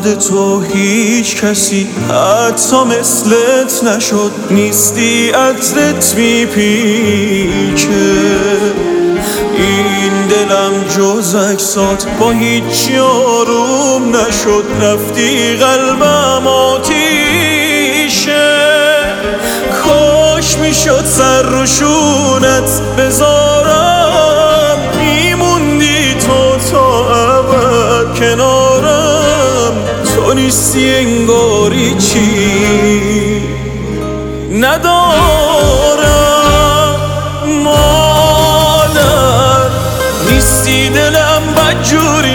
نبود تو هیچ کسی حتی مثلت نشد، نیستی عطرت میپیچه. این دلم جز اجسات با هیچی آروم نشد، رفتی قلبم آتیشه. کاش میشد سر رو شونت بذارم، میموندی تو تا ابد کنارم. تو نیستی انگاری چی ندارم، مادر نیستی دلم بدجوری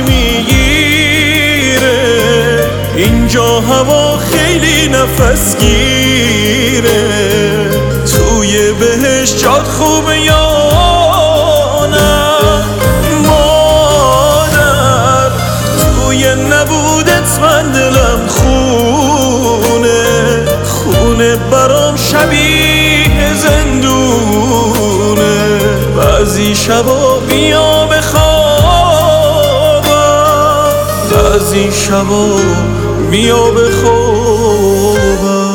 میگیره. اینجا هوا خیلی نفس گیره، توی بهش جات خوبه یا نه؟ مادر توی نبودت من دلم خونه برام شبیه زندونه. بعضی شبا بیا بخوابم، بعضی شبا بیا بخوابم.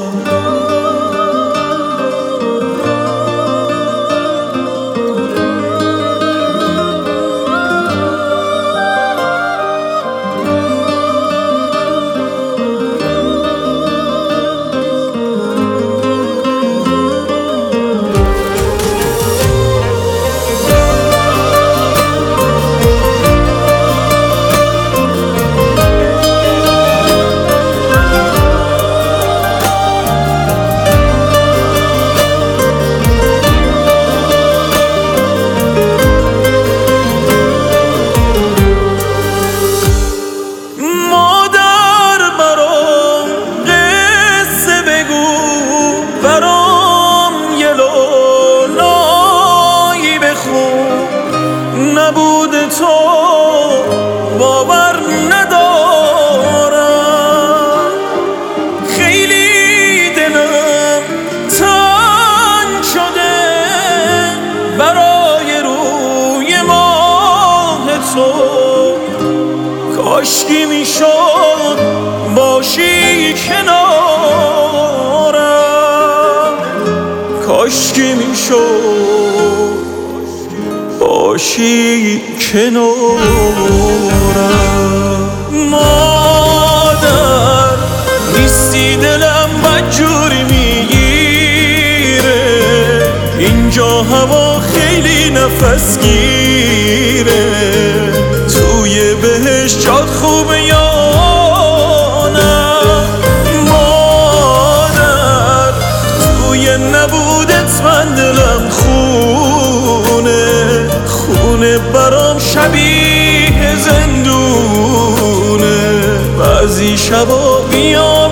نبود تو باور ندارم، خیلی دلم تنگ شده برای روی ماه تو. کاشکی میشد باشی کنارم، کاشکی میشد باشی کنارم. مادر نیستی دلم بدجوری میگیره، اینجا هوا خیلی نفس گیره. توی بهش جات خوبه یا نه؟ مادر توی نبودت من دلم خونه برام شبیه زندونه. بعضی شبا بیا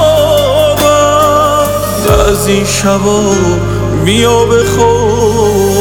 بخوابم، بعضی شبا بیا بخوابم.